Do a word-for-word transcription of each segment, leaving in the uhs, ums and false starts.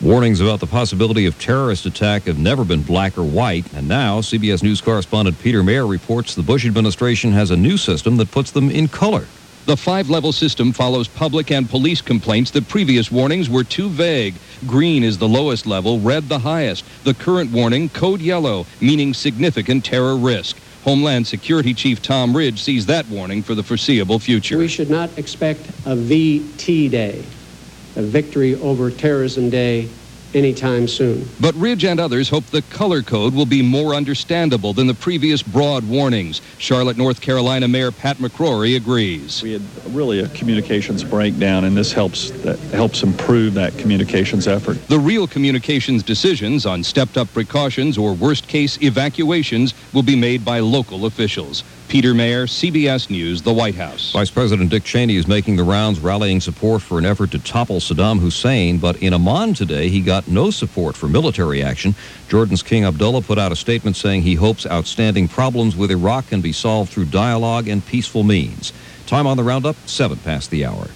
Warnings about the possibility of terrorist attack have never been black or white, and now C B S News correspondent Peter Mayer reports the Bush administration has a new system that puts them in color. The five-level system follows public and police complaints that previous warnings were too vague. Green is the lowest level, red the highest. The current warning, code yellow, meaning significant terror risk. Homeland Security Chief Tom Ridge sees that warning for the foreseeable future. We should not expect a V T Day, a victory over terrorism day, anytime soon. But Ridge and others hope the color code will be more understandable than the previous broad warnings. Charlotte, North Carolina Mayor Pat McCrory agrees. We had really a communications breakdown, and this helps that helps improve that communications effort. The real communications decisions on stepped-up precautions or worst-case evacuations will be made by local officials. Peter Mayer, C B S News, the White House. Vice President Dick Cheney is making the rounds rallying support for an effort to topple Saddam Hussein, but in Amman today he got no support for military action. Jordan's King Abdullah put out a statement saying he hopes outstanding problems with Iraq can be solved through dialogue and peaceful means. Time on the roundup, seven past the hour.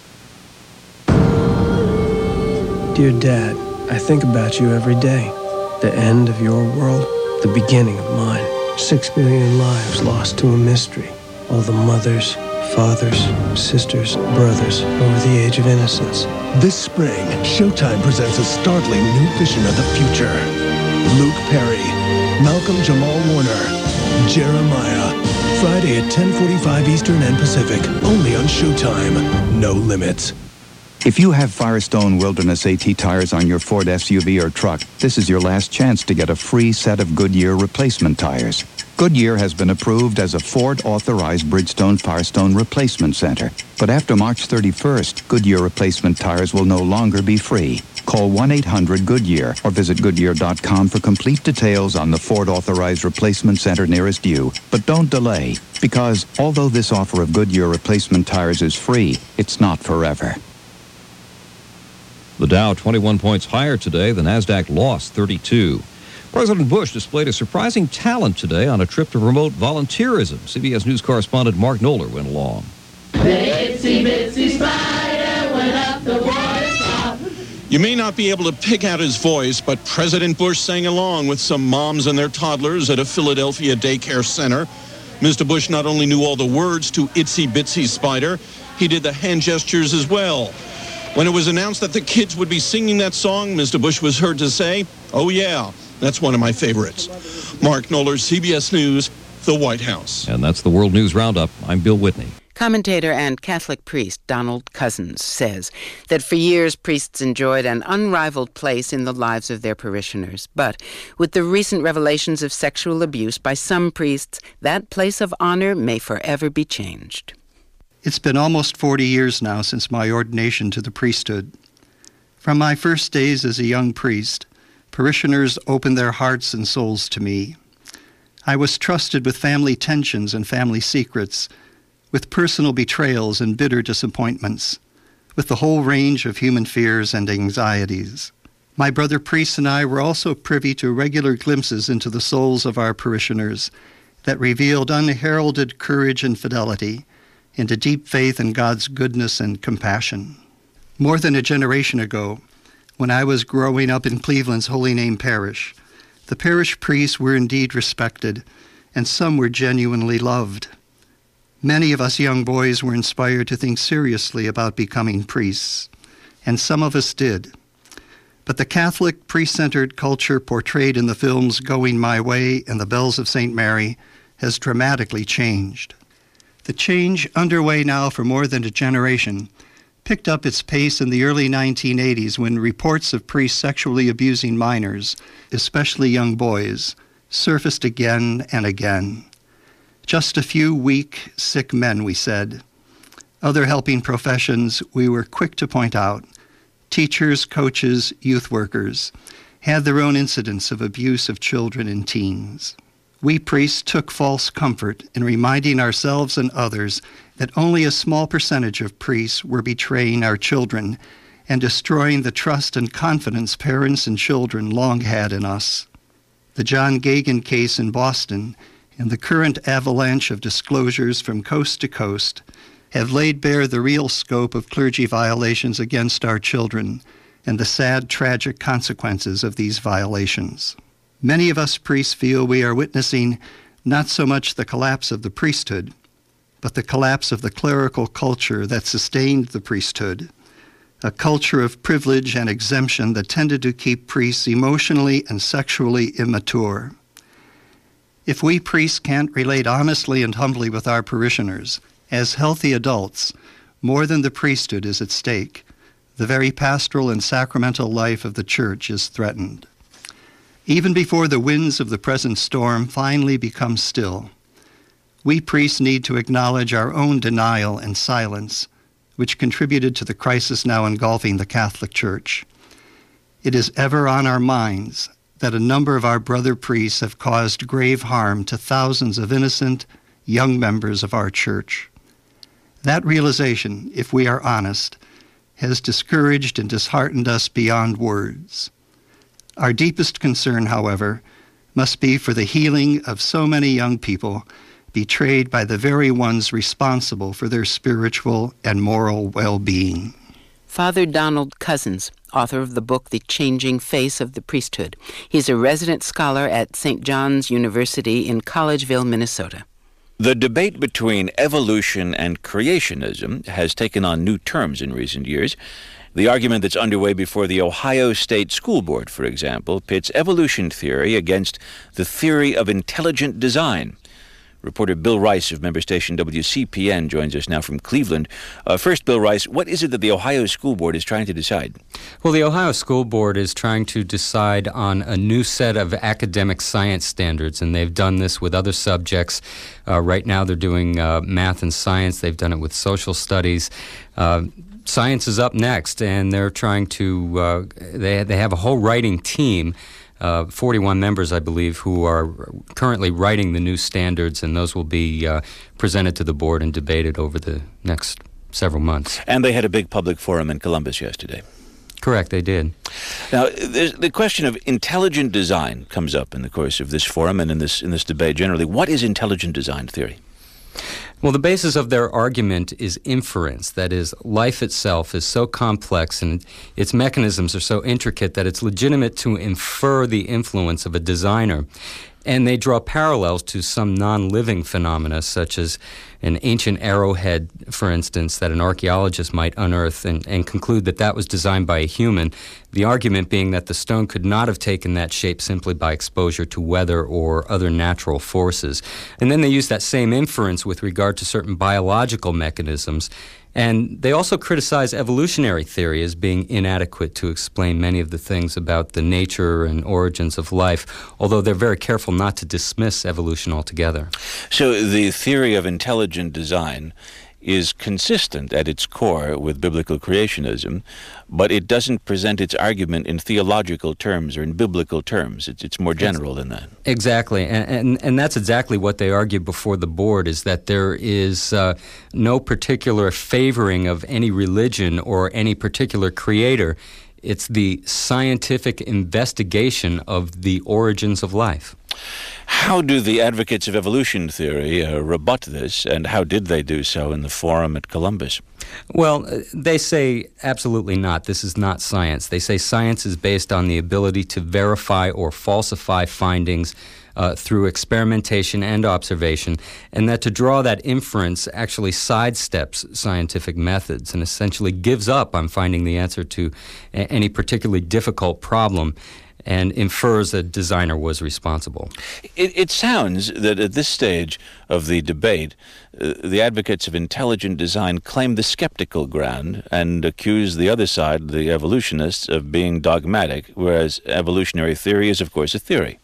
Dear Dad, I think about you every day. The end of your world, the beginning of mine. Six billion lives lost to a mystery. All the mothers, fathers, sisters, brothers over the age of innocence. This spring, Showtime presents a startling new vision of the future. Luke Perry, Malcolm Jamal Warner, Jeremiah. Friday at ten forty-five Eastern and Pacific. Only on Showtime. No limits. If you have Firestone Wilderness AT tires on your Ford S U V or truck, this is your last chance to get a free set of Goodyear replacement tires. Goodyear has been approved as a Ford-authorized Bridgestone Firestone Replacement Center. But after March thirty-first, Goodyear replacement tires will no longer be free. Call one eight hundred Goodyear or visit Goodyear dot com for complete details on the Ford-authorized replacement center nearest you. But don't delay, because although this offer of Goodyear replacement tires is free, it's not forever. The Dow twenty-one points higher today. The Nasdaq lost thirty-two. President Bush displayed a surprising talent today on a trip to promote volunteerism. C B S News correspondent Mark Knoller went along. The itsy bitsy spider went up the waterfall. You may not be able to pick out his voice, but President Bush sang along with some moms and their toddlers at a Philadelphia daycare center. Mister Bush not only knew all the words to Itsy Bitsy Spider, he did the hand gestures as well. When it was announced that the kids would be singing that song, Mister Bush was heard to say, "Oh yeah, that's one of my favorites." Mark Knoller, C B S News, the White House. And that's the World News Roundup. I'm Bill Whitney. Commentator and Catholic priest Donald Cousins says that for years priests enjoyed an unrivaled place in the lives of their parishioners. But with the recent revelations of sexual abuse by some priests, that place of honor may forever be changed. It's been almost forty years now since my ordination to the priesthood. From my first days as a young priest, parishioners opened their hearts and souls to me. I was trusted with family tensions and family secrets, with personal betrayals and bitter disappointments, with the whole range of human fears and anxieties. My brother priests and I were also privy to regular glimpses into the souls of our parishioners that revealed unheralded courage and fidelity, into deep faith in God's goodness and compassion. More than a generation ago, when I was growing up in Cleveland's Holy Name Parish, the parish priests were indeed respected, and some were genuinely loved. Many of us young boys were inspired to think seriously about becoming priests, and some of us did. But the Catholic, priest-centered culture portrayed in the films Going My Way and The Bells of Saint Mary has dramatically changed. The change, underway now for more than a generation, picked up its pace in the early nineteen eighties when reports of priests sexually abusing minors, especially young boys, surfaced again and again. Just a few weak, sick men, we said. Other helping professions we were quick to point out, teachers, coaches, youth workers, had their own incidents of abuse of children and teens. We priests took false comfort in reminding ourselves and others that only a small percentage of priests were betraying our children and destroying the trust and confidence parents and children long had in us. The John Gagan case in Boston and the current avalanche of disclosures from coast to coast have laid bare the real scope of clergy violations against our children and the sad, tragic consequences of these violations. Many of us priests feel we are witnessing not so much the collapse of the priesthood, but the collapse of the clerical culture that sustained the priesthood, a culture of privilege and exemption that tended to keep priests emotionally and sexually immature. If we priests can't relate honestly and humbly with our parishioners, as healthy adults, more than the priesthood is at stake. The very pastoral and sacramental life of the Church is threatened. Even before the winds of the present storm finally become still, we priests need to acknowledge our own denial and silence, which contributed to the crisis now engulfing the Catholic Church. It is ever on our minds that a number of our brother priests have caused grave harm to thousands of innocent, young members of our Church. That realization, if we are honest, has discouraged and disheartened us beyond words. Our deepest concern, however, must be for the healing of so many young people betrayed by the very ones responsible for their spiritual and moral well-being. Father Donald Cozzens, author of the book The Changing Face of the Priesthood. He's a resident scholar at Saint John's University in Collegeville, Minnesota. The debate between evolution and creationism has taken on new terms in recent years. The argument that's underway before the Ohio State School Board, for example, pits evolution theory against the theory of intelligent design. Reporter Bill Rice of member station W C P N joins us now from Cleveland. Uh, first, Bill Rice, what is it that the Ohio School Board is trying to decide? Well, the Ohio School Board is trying to decide on a new set of academic science standards, and they've done this with other subjects. Uh, right now they're doing uh, math and science. They've done it with social studies. Uh, science is up next, and they're trying to, uh, they, they have a whole writing team, Uh, forty-one members, I believe, who are currently writing the new standards, and those will be uh, presented to the board and debated over the next several months. And they had a big public forum in Columbus yesterday. Correct, they did. Now, the question of intelligent design comes up in the course of this forum and in this in this debate generally. What is intelligent design theory? Well, the basis of their argument is inference. That is, life itself is so complex and its mechanisms are so intricate that it's legitimate to infer the influence of a designer. And they draw parallels to some non-living phenomena, such as an ancient arrowhead, for instance, that an archaeologist might unearth and, and conclude that that was designed by a human, the argument being that the stone could not have taken that shape simply by exposure to weather or other natural forces. And then they use that same inference with regard to certain biological mechanisms. And they also criticize evolutionary theory as being inadequate to explain many of the things about the nature and origins of life, although they're very careful not to dismiss evolution altogether. So the theory of intelligent design is consistent at its core with biblical creationism, but it doesn't present its argument in theological terms or in biblical terms. It's, it's more general than that. Exactly, and, and and that's exactly what they argued before the board, is that there is uh, no particular favoring of any religion or any particular creator. It's the scientific investigation of the origins of life. How do the advocates of evolution theory uh, rebut this, and how did they do so in the forum at Columbus? Well, they say absolutely not. This is not science. They say science is based on the ability to verify or falsify findings uh, through experimentation and observation, and that to draw that inference actually sidesteps scientific methods and essentially gives up on finding the answer to a- any particularly difficult problem, and infers a designer was responsible. It, it sounds that at this stage of the debate, uh, the advocates of intelligent design claim the skeptical ground and accuse the other side, the evolutionists, of being dogmatic, whereas evolutionary theory is, of course, a theory.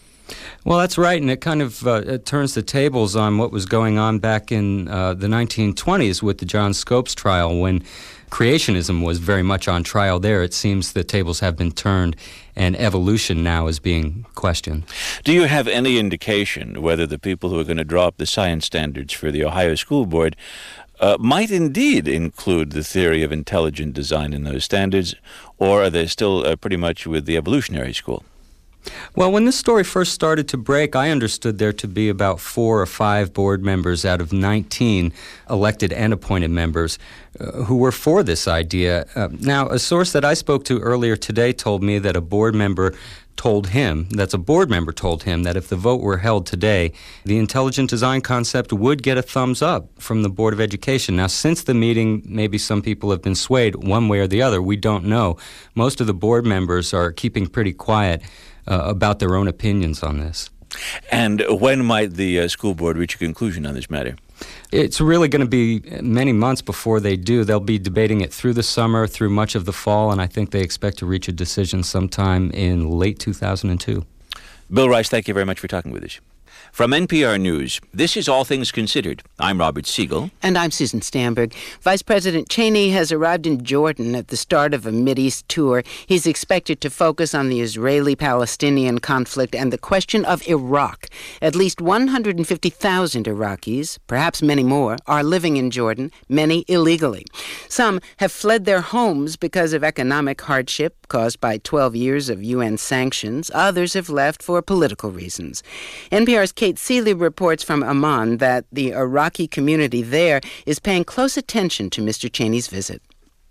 Well, that's right, and it kind of uh, it turns the tables on what was going on back in uh, the nineteen twenties with the John Scopes trial, when creationism was very much on trial there. It seems the tables have been turned, and evolution now is being questioned. Do you have any indication whether the people who are going to draw up the science standards for the Ohio School Board uh, might indeed include the theory of intelligent design in those standards, or are they still uh, pretty much with the evolutionary school? Well, when this story first started to break, I understood there to be about four or five board members out of nineteen elected and appointed members uh, who were for this idea. Uh, now, a source that I spoke to earlier today told me that a board member told him, that's a board member told him, that if the vote were held today, the intelligent design concept would get a thumbs up from the Board of Education. Now, since the meeting, maybe some people have been swayed one way or the other. We don't know. Most of the board members are keeping pretty quiet uh, about their own opinions on this. And when might the uh, school board reach a conclusion on this matter? It's really going to be many months before they do. They'll be debating it through the summer, through much of the fall, and I think they expect to reach a decision sometime in late two thousand two. Bill Rice, thank you very much for talking with us. From N P R News, this is All Things Considered. I'm Robert Siegel. And I'm Susan Stamberg. Vice President Cheney has arrived in Jordan at the start of a Mideast tour. He's expected to focus on the Israeli-Palestinian conflict and the question of Iraq. At least one hundred fifty thousand Iraqis, perhaps many more, are living in Jordan, many illegally. Some have fled their homes because of economic hardship caused by twelve years of U N sanctions. Others have left for political reasons. N P R's Kate Seeley reports from Amman that the Iraqi community there is paying close attention to Mister Cheney's visit.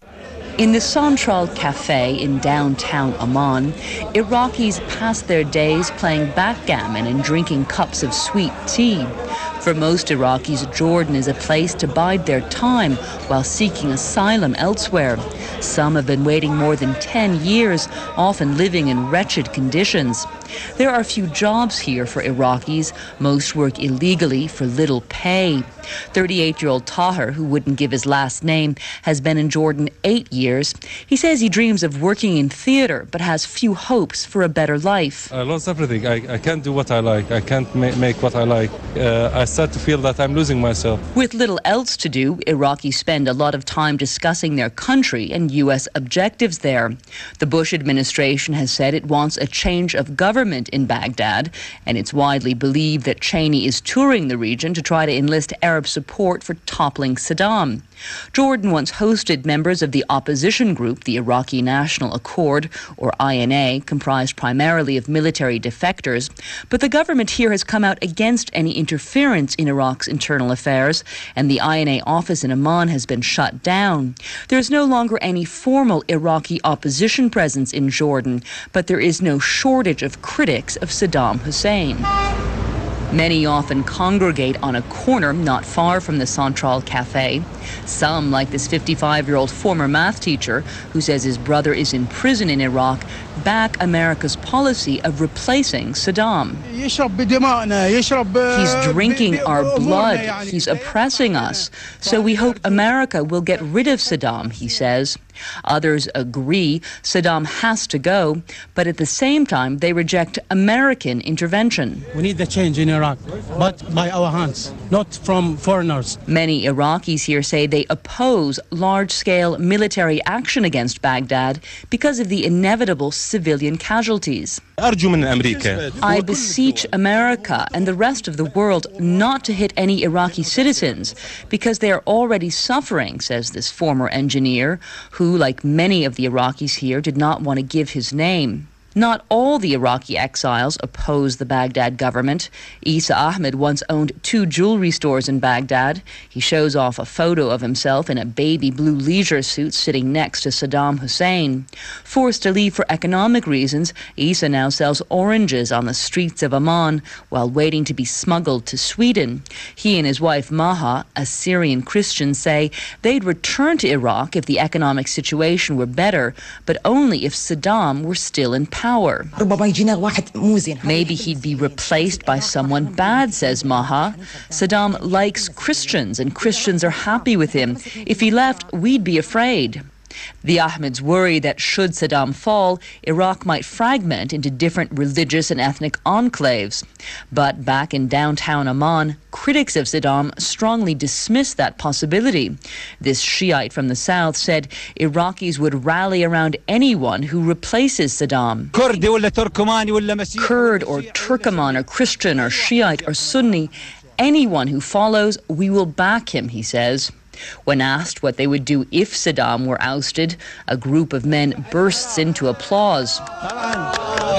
In the Central Cafe in downtown Amman, Iraqis pass their days playing backgammon and drinking cups of sweet tea. For most Iraqis, Jordan is a place to bide their time while seeking asylum elsewhere. Some have been waiting more than ten years, often living in wretched conditions. There are few jobs here for Iraqis. Most work illegally for little pay. thirty-eight-year-old Tahir, who wouldn't give his last name, has been in Jordan eight years. He says he dreams of working in theater, but has few hopes for a better life. I lost everything. I, I can't do what I like. I can't ma- make what I like. Uh, I start to feel that I'm losing myself. With little else to do, Iraqis spend a lot of time discussing their country and U S objectives there. The Bush administration has said it wants a change of government in Baghdad, and it's widely believed that Cheney is touring the region to try to enlist Arab support for toppling Saddam. Jordan once hosted members of the opposition group, the Iraqi National Accord, or I N A, comprised primarily of military defectors, but the government here has come out against any interference in Iraq's internal affairs, and the I N A office in Amman has been shut down. There's no longer any formal Iraqi opposition presence in Jordan, but there is no shortage of critics of Saddam Hussein. Many often congregate on a corner not far from the Central Cafe. Some, like this fifty-five-year-old former math teacher who says his brother is in prison in Iraq, back America's policy of replacing Saddam. He's drinking our blood. He's oppressing us. So we hope America will get rid of Saddam, he says. Others agree Saddam has to go, but at the same time they reject American intervention. We need the change in Iraq, but by our hands, not from foreigners. Many Iraqis here say they oppose large-scale military action against Baghdad because of the inevitable civilian casualties. I beseech America and the rest of the world not to hit any Iraqi citizens because they are already suffering, says this former engineer, who, like many of the Iraqis here, did not want to give his name. Not all the Iraqi exiles oppose the Baghdad government. Isa Ahmed once owned two jewelry stores in Baghdad. He shows off a photo of himself in a baby blue leisure suit sitting next to Saddam Hussein. Forced to leave for economic reasons, Isa now sells oranges on the streets of Amman while waiting to be smuggled to Sweden. He and his wife Maha, a Syrian Christian, say they'd return to Iraq if the economic situation were better, but only if Saddam were still in power. Maybe he'd be replaced by someone bad, says Maha. Saddam likes Christians and Christians are happy with him. If he left, we'd be afraid. The Ahmeds worry that should Saddam fall, Iraq might fragment into different religious and ethnic enclaves. But back in downtown Amman, critics of Saddam strongly dismiss that possibility. This Shiite from the south said Iraqis would rally around anyone who replaces Saddam. Kurd or Turkoman or Christian or Shiite or Sunni, anyone who follows, we will back him, he says. When asked what they would do if Saddam were ousted, a group of men bursts into applause.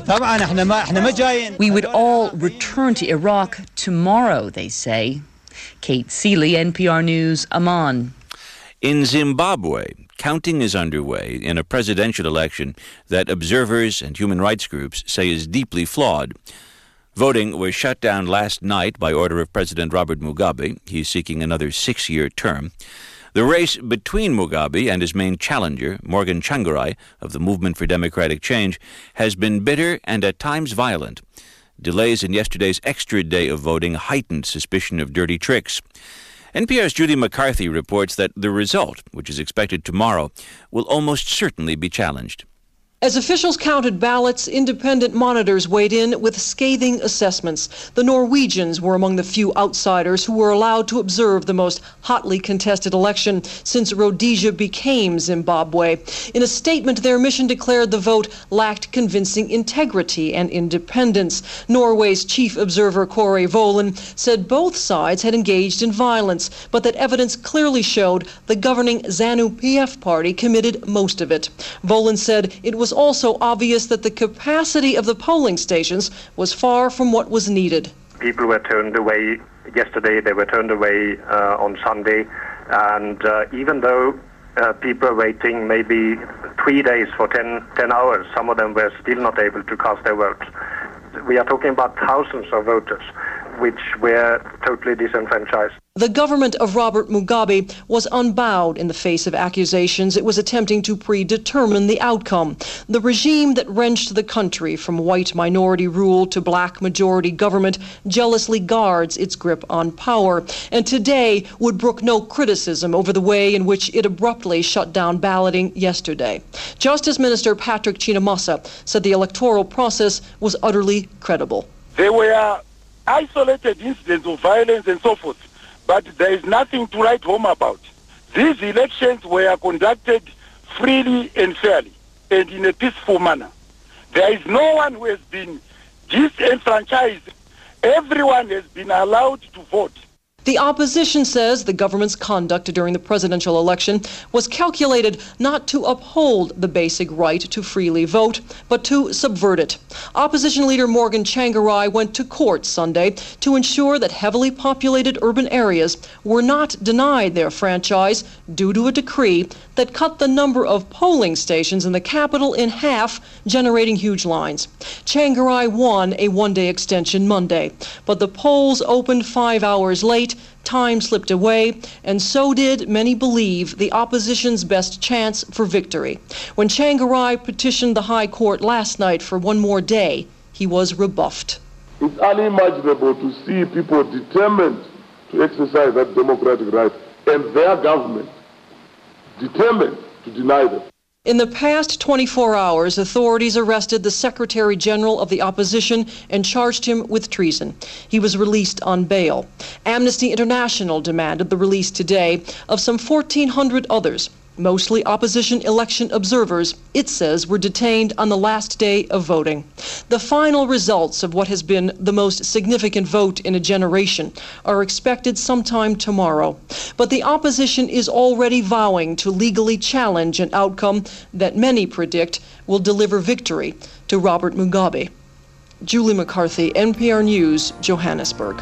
We would all return to Iraq tomorrow, they say. Kate Seeley, N P R News, Amman. In Zimbabwe, counting is underway in a presidential election that observers and human rights groups say is deeply flawed. Voting was shut down last night by order of President Robert Mugabe. He's seeking another six-year term. The race between Mugabe and his main challenger, Morgan Tsvangirai, of the Movement for Democratic Change, has been bitter and at times violent. Delays in yesterday's extra day of voting heightened suspicion of dirty tricks. N P R's Judy McCarthy reports that the result, which is expected tomorrow, will almost certainly be challenged. As officials counted ballots, independent monitors weighed in with scathing assessments. The Norwegians were among the few outsiders who were allowed to observe the most hotly contested election since Rhodesia became Zimbabwe. In a statement, their mission declared the vote lacked convincing integrity and independence. Norway's chief observer, Kåre Volen, said both sides had engaged in violence, but that evidence clearly showed the governing ZANU-P F party committed most of it. Volen said it was also obvious that the capacity of the polling stations was far from what was needed. People were turned away yesterday, they were turned away uh, on Sunday, and uh, even though uh, people were waiting maybe three days for ten, ten hours, some of them were still not able to cast their votes. We are talking about thousands of voters which were totally disenfranchised. The government of Robert Mugabe was unbowed in the face of accusations it was attempting to predetermine the outcome. The regime that wrenched the country from white minority rule to black majority government jealously guards its grip on power, and today would brook no criticism over the way in which it abruptly shut down balloting yesterday. Justice Minister Patrick Chinamasa said the electoral process was utterly credible. There were isolated incidents of violence and so forth, but there is nothing to write home about. These elections were conducted freely and fairly and in a peaceful manner. There is no one who has been disenfranchised. Everyone has been allowed to vote. The opposition says the government's conduct during the presidential election was calculated not to uphold the basic right to freely vote, but to subvert it. Opposition leader Morgan Tsvangirai went to court Sunday to ensure that heavily populated urban areas were not denied their franchise due to a decree that cut the number of polling stations in the capital in half, generating huge lines. Tsvangirai won a one-day extension Monday, but the polls opened five hours late. Time slipped away, and so did, many believe, the opposition's best chance for victory. When Tsvangirai petitioned the High Court last night for one more day, he was rebuffed. It's unimaginable to see people determined to exercise that democratic right, and their government determined to deny them. In the past twenty-four hours, authorities arrested the Secretary General of the opposition and charged him with treason. He was released on bail. Amnesty International demanded the release today of some fourteen hundred others, mostly opposition election observers, it says were detained on the last day of voting. The final results of what has been the most significant vote in a generation are expected sometime tomorrow. But the opposition is already vowing to legally challenge an outcome that many predict will deliver victory to Robert Mugabe. Julie McCarthy, N P R News, Johannesburg.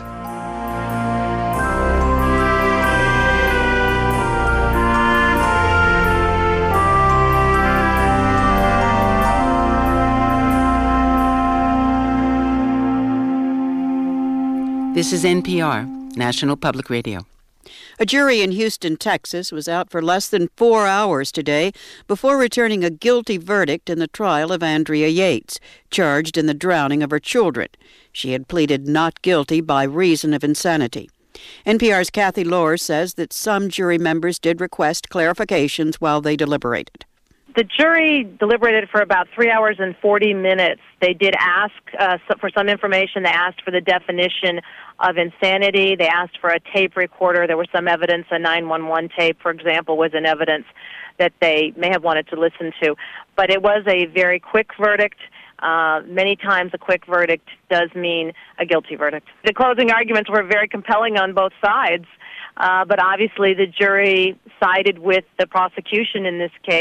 This is N P R, National Public Radio. A jury in Houston, Texas, was out for less than four hours today before returning a guilty verdict in the trial of Andrea Yates, charged in the drowning of her children. She had pleaded not guilty by reason of insanity. N P R's Kathy Lohr says that some jury members did request clarifications while they deliberated. The jury deliberated for about three hours and forty minutes. They did ask uh, for some information. They asked for the definition of insanity. They asked for a tape recorder. There was some evidence. A nine one one tape, for example, was an evidence that they may have wanted to listen to. But it was a very quick verdict. Uh, many times a quick verdict does mean a guilty verdict. The closing arguments were very compelling on both sides, uh, but obviously the jury sided with the prosecution in this case.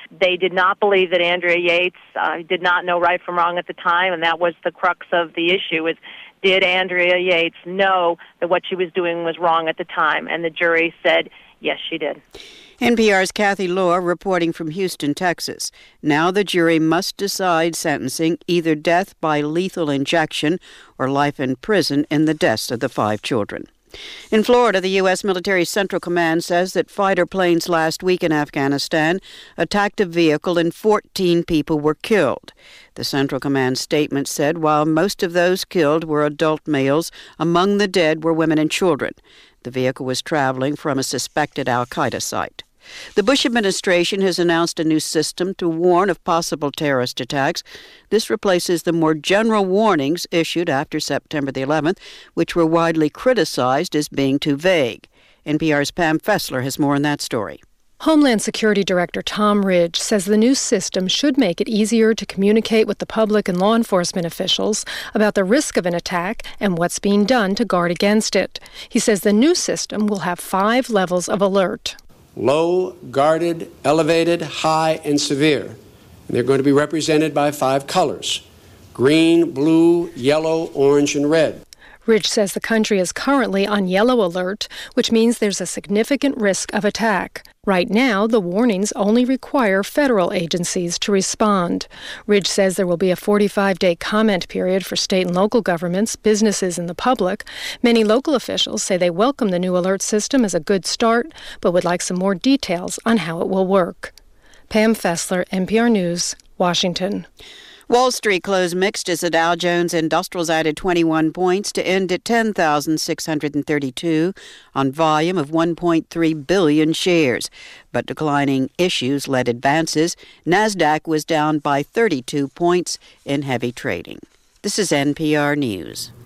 They did not believe that Andrea Yates uh, did not know right from wrong at the time, and that was the crux of the issue, is did Andrea Yates know that what she was doing was wrong at the time? And the jury said, yes, she did. N P R's Kathy Lohr reporting from Houston, Texas. Now the jury must decide sentencing, either death by lethal injection or life in prison in the deaths of the five children. In Florida, the U S Military Central Command says that fighter planes last week in Afghanistan attacked a vehicle and fourteen people were killed. The Central Command statement said while most of those killed were adult males, among the dead were women and children. The vehicle was traveling from a suspected al-Qaeda site. The Bush administration has announced a new system to warn of possible terrorist attacks. This replaces the more general warnings issued after September the eleventh, which were widely criticized as being too vague. N P R's Pam Fessler has more on that story. Homeland Security Director Tom Ridge says the new system should make it easier to communicate with the public and law enforcement officials about the risk of an attack and what's being done to guard against it. He says the new system will have five levels of alert. Low, guarded, elevated, high, and severe. And they're going to be represented by five colors: green, blue, yellow, orange, and red. Ridge says the country is currently on yellow alert, which means there's a significant risk of attack. Right now, the warnings only require federal agencies to respond. Ridge says there will be a forty-five day comment period for state and local governments, businesses, and the public. Many local officials say they welcome the new alert system as a good start, but would like some more details on how it will work. Pam Fessler, N P R News, Washington. Wall Street closed mixed as the Dow Jones Industrials added twenty-one points to end at ten thousand six hundred thirty-two on volume of one point three billion shares. But declining issues led advances. NASDAQ was down by thirty-two points in heavy trading. This is N P R News.